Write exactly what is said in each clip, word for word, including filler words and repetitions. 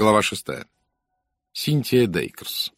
Глава шестая. Синтия Дейкерс.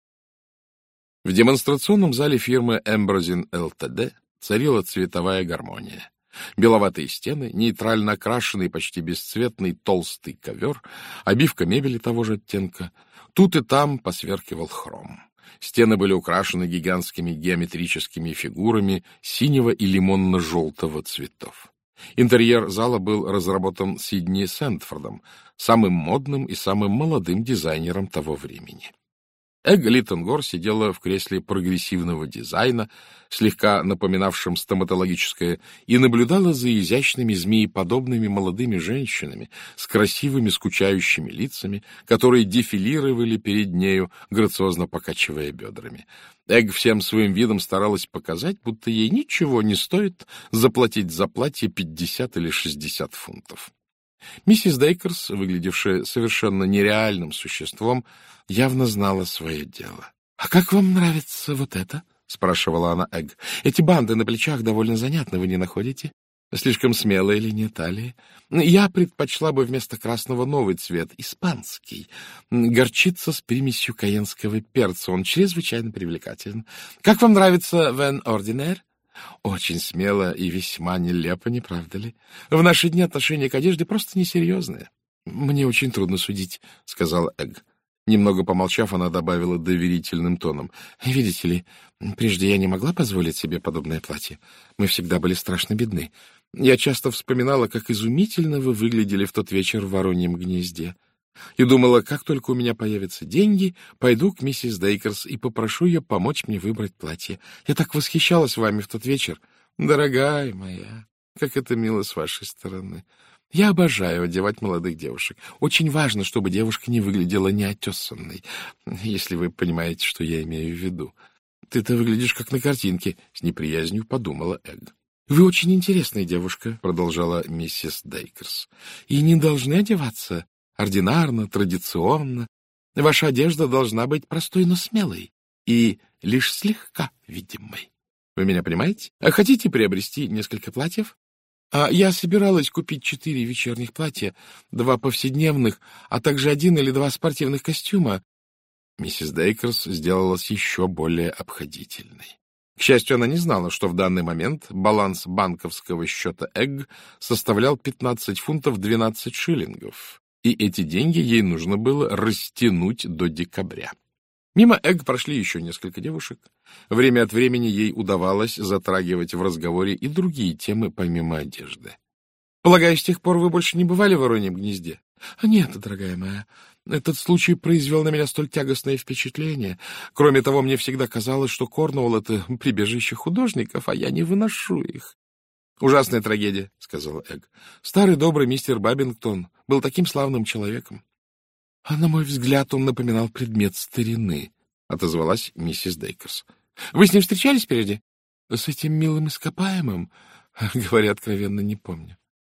В демонстрационном зале фирмы Эмброзин Лтд царила цветовая гармония. Беловатые стены, нейтрально окрашенный, почти бесцветный толстый ковер, обивка мебели того же оттенка. Тут и там посверкивал хром. Стены были украшены гигантскими геометрическими фигурами синего и лимонно-желтого цветов. Интерьер зала был разработан Сидни Сэндфордом, самым модным и самым молодым дизайнером того времени. Эг Литтенгор сидела в кресле прогрессивного дизайна, слегка напоминавшем стоматологическое, и наблюдала за изящными змееподобными молодыми женщинами с красивыми скучающими лицами, которые дефилировали перед нею, грациозно покачивая бедрами. Эг всем своим видом старалась показать, будто ей ничего не стоит заплатить за платье пятьдесят или шестьдесят фунтов. Миссис Дейкерс, выглядевшая совершенно нереальным существом, явно знала свое дело. — А как вам нравится вот это? — спрашивала она Эг. — Эти банды на плечах довольно занятны, вы не находите? Слишком смелая линия талии. Я предпочла бы вместо красного новый цвет, испанский. Горчица с примесью каенского перца, он чрезвычайно привлекателен. Как вам нравится Вен Ординер? Очень смело и весьма нелепо, не правда ли? В наши дни отношение к одежде просто несерьезное. — Мне очень трудно судить, — сказала Эг. Немного помолчав, она добавила доверительным тоном. — Видите ли, прежде я не могла позволить себе подобное платье. Мы всегда были страшно бедны. Я часто вспоминала, как изумительно вы выглядели в тот вечер в Вороньем гнезде. И думала, как только у меня появятся деньги, пойду к миссис Дейкерс и попрошу ее помочь мне выбрать платье. Я так восхищалась вами в тот вечер. Дорогая моя, как это мило с вашей стороны. Я обожаю одевать молодых девушек. Очень важно, чтобы девушка не выглядела неотесанной, если вы понимаете, что я имею в виду. Ты-то выглядишь как на картинке, — с неприязнью подумала Эг. — Вы очень интересная девушка, — продолжала миссис Дейкерс, — и не должны одеваться ординарно, традиционно. Ваша одежда должна быть простой, но смелой и лишь слегка видимой. Вы меня понимаете? А хотите приобрести несколько платьев? А я собиралась купить четыре вечерних платья, два повседневных, а также один или два спортивных костюма. Миссис Дейкерс сделалась еще более обходительной. К счастью, она не знала, что в данный момент баланс банковского счета Эг составлял пятнадцать фунтов двенадцать шиллингов. И эти деньги ей нужно было растянуть до декабря. Мимо Эг прошли еще несколько девушек. Время от времени ей удавалось затрагивать в разговоре и другие темы, помимо одежды. — Полагаю, с тех пор вы больше не бывали в Вороньем гнезде? — Нет, дорогая моя, этот случай произвел на меня столь тягостное впечатление. Кроме того, мне всегда казалось, что Корнуолл — это прибежище художников, а я не выношу их. — Ужасная трагедия, — сказала Эг. — Старый добрый мистер Бабингтон был таким славным человеком. — А на мой взгляд, он напоминал предмет старины, — отозвалась миссис Дейкерс. — Вы с ним встречались прежде? — С этим милым ископаемым? — Говоря откровенно, не помню.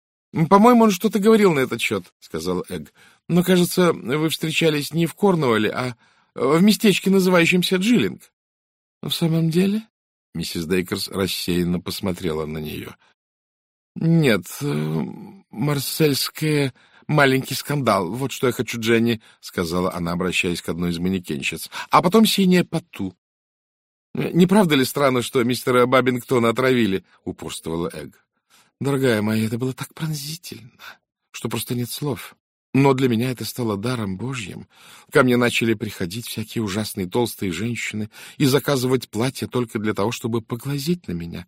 — По-моему, он что-то говорил на этот счет, — сказала Эг. — Но, кажется, вы встречались не в Корнуолле, а в местечке, называющемся Джилинг. — В самом деле? — миссис Дейкерс рассеянно посмотрела на нее. — Нет, марсельская... Маленький скандал. Вот что я хочу, Дженни, — сказала она, обращаясь к одной из манекенщиц. А потом синяя пату. — Не правда ли странно, что мистера Бабингтона отравили? — упорствовала Эг. — Дорогая моя, это было так пронзительно, что просто нет слов. Но для меня это стало даром Божьим. Ко мне начали приходить всякие ужасные толстые женщины и заказывать платья только для того, чтобы поглазеть на меня.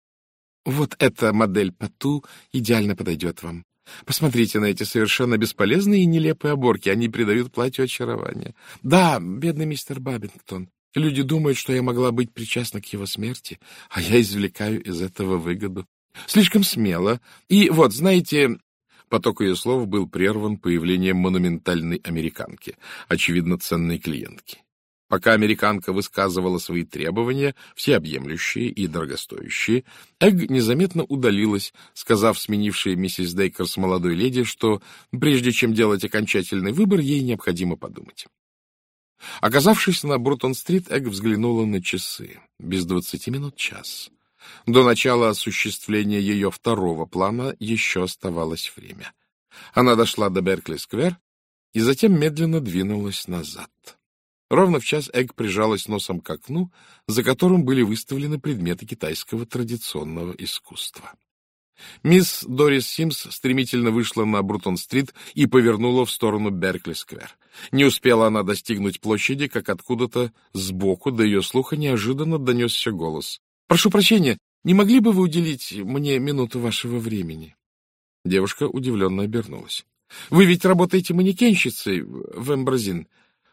Вот эта модель пату идеально подойдет вам. Посмотрите на эти совершенно бесполезные и нелепые оборки. Они придают платью очарование. Да, бедный мистер Бабингтон. Люди думают, что я могла быть причастна к его смерти, а я извлекаю из этого выгоду. Слишком смело. И вот, знаете... Поток ее слов был прерван появлением монументальной американки, очевидно, ценной клиентки. Пока американка высказывала свои требования, всеобъемлющие и дорогостоящие, Эг незаметно удалилась, сказав сменившей миссис Дейкерс молодой леди, что прежде чем делать окончательный выбор, ей необходимо подумать. Оказавшись на Брутон-стрит, Эг взглянула на часы. Без двадцати минут час. До начала осуществления ее второго плана еще оставалось время. Она дошла до Беркли-сквер и затем медленно двинулась назад. Ровно в час Эгг прижалась носом к окну, за которым были выставлены предметы китайского традиционного искусства. Мисс Дорис Симс стремительно вышла на Брутон-стрит и повернула в сторону Беркли-сквер. Не успела она достигнуть площади, как откуда-то сбоку до ее слуха неожиданно донесся голос. — Прошу прощения, не могли бы вы уделить мне минуту вашего времени? Девушка удивленно обернулась. — Вы ведь работаете манекенщицей в Эмбразин.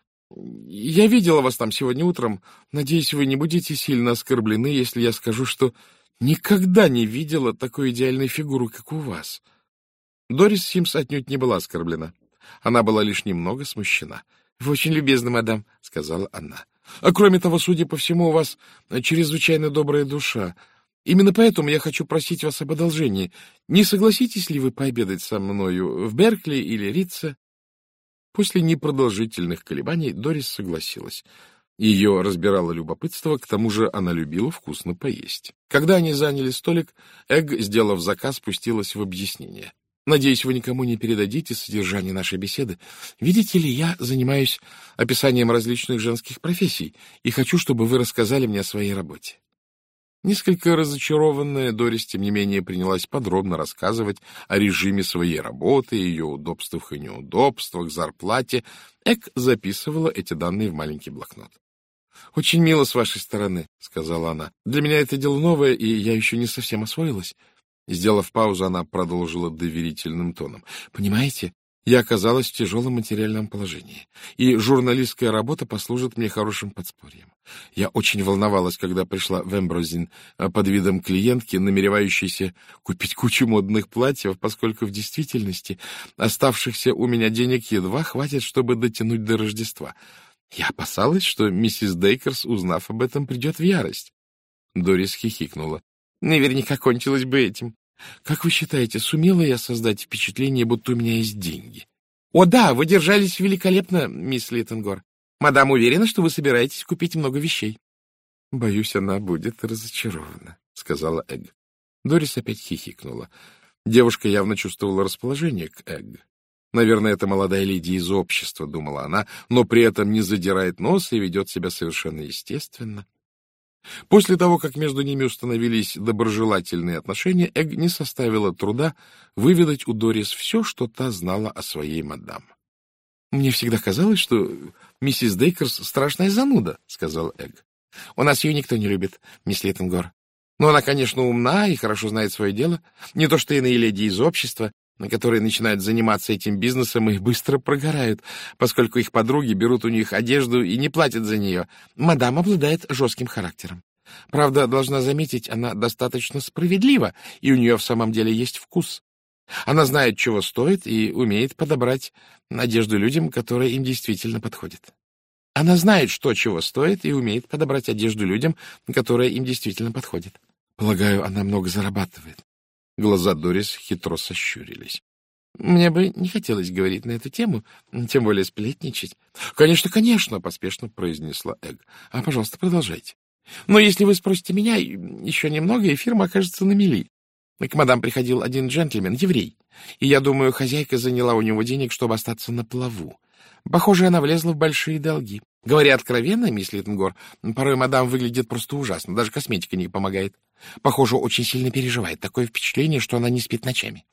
Я видела вас там сегодня утром. Надеюсь, вы не будете сильно оскорблены, если я скажу, что никогда не видела такой идеальной фигуры, как у вас. Дорис Симс отнюдь не была оскорблена. Она была лишь немного смущена. — Вы очень любезны, мадам, — сказала она. — А кроме того, судя по всему, у вас чрезвычайно добрая душа. Именно поэтому я хочу просить вас об одолжении. Не согласитесь ли вы пообедать со мною в Беркли или Ритце? После непродолжительных колебаний Дорис согласилась. Ее разбирало любопытство, к тому же она любила вкусно поесть. Когда они заняли столик, Эгг, сделав заказ, спустилась в объяснение. «Надеюсь, вы никому не передадите содержание нашей беседы. Видите ли, я занимаюсь описанием различных женских профессий и хочу, чтобы вы рассказали мне о своей работе». Несколько разочарованная, Дорис, тем не менее, принялась подробно рассказывать о режиме своей работы, ее удобствах и неудобствах, зарплате. Эгг записывала эти данные в маленький блокнот. — Очень мило с вашей стороны, — сказала она. — Для меня это дело новое, и я еще не совсем освоилась. Сделав паузу, она продолжила доверительным тоном. — Понимаете, я оказалась в тяжелом материальном положении, и журналистская работа послужит мне хорошим подспорьем. Я очень волновалась, когда пришла в Эмбразин под видом клиентки, намеревающейся купить кучу модных платьев, поскольку в действительности оставшихся у меня денег едва хватит, чтобы дотянуть до Рождества. Я опасалась, что миссис Дейкерс, узнав об этом, придет в ярость. Дорис хихикнула. — Наверняка кончилось бы этим. Как вы считаете, сумела я создать впечатление, будто у меня есть деньги? — О да, вы держались великолепно, мисс Литтенгор. Мадам уверена, что вы собираетесь купить много вещей. — Боюсь, она будет разочарована, — сказала Эгг. Дорис опять хихикнула. Девушка явно чувствовала расположение к Эгг. Наверное, это молодая леди из общества, думала она, но при этом не задирает нос и ведет себя совершенно естественно. После того, как между ними установились доброжелательные отношения, Эгг не составило труда выведать у Дорис все, что та знала о своей мадам. — Мне всегда казалось, что миссис Дейкерс страшная зануда, — сказал Эгг. — У нас ее никто не любит, мисс Литтенгор. Но она, конечно, умна и хорошо знает свое дело. Не то что иные леди из общества, которые начинают заниматься этим бизнесом и быстро прогорают, поскольку их подруги берут у них одежду и не платят за нее. Мадам обладает жестким характером. Правда, должна заметить, она достаточно справедлива, и у нее в самом деле есть вкус. Она знает, чего стоит, и умеет подобрать одежду людям, которая им действительно подходит. Она знает, что чего стоит, и умеет подобрать одежду людям, которая им действительно подходит. Полагаю, она много зарабатывает. Глаза Дорис хитро сощурились. — Мне бы не хотелось говорить на эту тему, тем более сплетничать. — Конечно, конечно, — поспешно произнесла Эгг. — А, пожалуйста, продолжайте. Но если вы спросите меня, еще немного, и фирма окажется на мели. К мадам приходил один джентльмен, еврей, и, я думаю, хозяйка заняла у него денег, чтобы остаться на плаву. Похоже, она влезла в большие долги. Говоря откровенно, мисс Литтенгор, порой мадам выглядит просто ужасно, даже косметика не помогает. Похоже, очень сильно переживает. Такое впечатление, что она не спит ночами.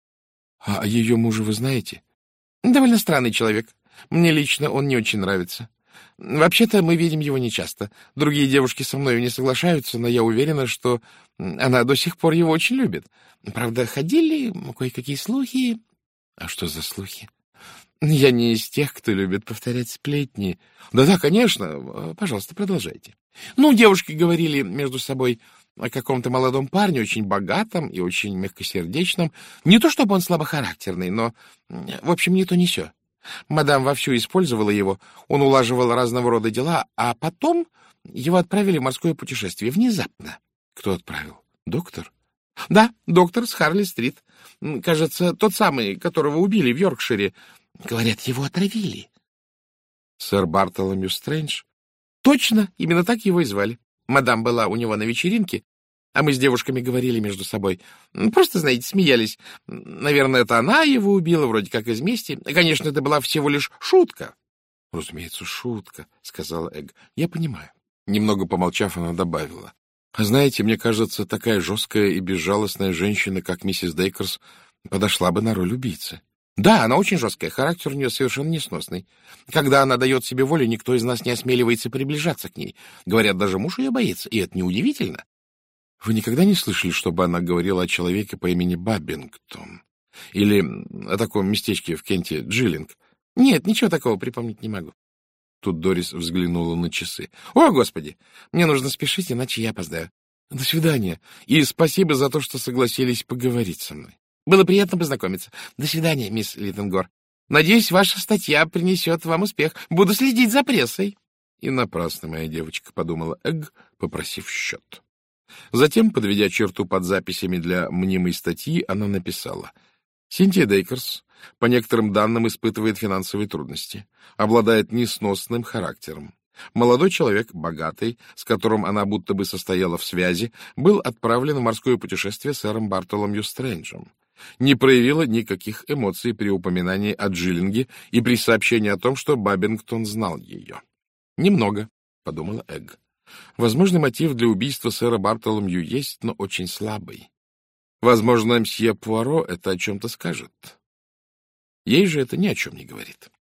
— А ее мужа вы знаете? — Довольно странный человек. Мне лично он не очень нравится. Вообще-то мы видим его нечасто. Другие девушки со мной не соглашаются, но я уверена, что она до сих пор его очень любит. Правда, ходили кое-какие слухи. — А что за слухи? — Я не из тех, кто любит повторять сплетни. Да — Да-да, конечно. Пожалуйста, продолжайте. Ну, девушки говорили между собой о каком-то молодом парне, очень богатом и очень мягкосердечном. Не то чтобы он слабохарактерный, но, в общем, не то не сё. Мадам вовсю использовала его, он улаживал разного рода дела, а потом его отправили в морское путешествие внезапно. — Кто отправил? Доктор? — Да, доктор с Харли-стрит. Кажется, тот самый, которого убили в Йоркшире. Говорят, его отравили. — Сэр Бартоломью Стрэндж? — Точно, именно так его и звали. Мадам была у него на вечеринке. А мы с девушками говорили между собой. Просто, знаете, смеялись. Наверное, это она его убила, вроде как из мести. Конечно, это была всего лишь шутка. — Разумеется, шутка, — сказала Эг. — Я понимаю. Немного помолчав, она добавила. — А знаете, мне кажется, такая жесткая и безжалостная женщина, как миссис Дейкерс, подошла бы на роль убийцы. Да, она очень жесткая, характер у нее совершенно несносный. Когда она дает себе волю, никто из нас не осмеливается приближаться к ней. Говорят, даже муж ее боится, и это неудивительно. Вы никогда не слышали, чтобы она говорила о человеке по имени Бабингтон? Или о таком местечке в Кенте Джиллинг? Нет, ничего такого припомнить не могу. Тут Дорис взглянула на часы. О, Господи! Мне нужно спешить, иначе я опоздаю. До свидания. И спасибо за то, что согласились поговорить со мной. Было приятно познакомиться. До свидания, мисс Литтенгор. Надеюсь, ваша статья принесет вам успех. Буду следить за прессой. И напрасно, моя девочка, подумала Эг, попросив счет. Затем, подведя черту под записями для мнимой статьи, она написала: Синтия Дейкерс, по некоторым данным, испытывает финансовые трудности, обладает несносным характером. Молодой человек, богатый, с которым она будто бы состояла в связи, был отправлен в морское путешествие сэром Бартоломью Стрэнджем. Не проявила никаких эмоций при упоминании о Джиллинге и при сообщении о том, что Бабингтон знал ее. «Немного», — подумала Эг. «Возможный мотив для убийства сэра Бартоломью есть, но очень слабый. Возможно, мсье Пуаро это о чем-то скажет. Ей же это ни о чем не говорит».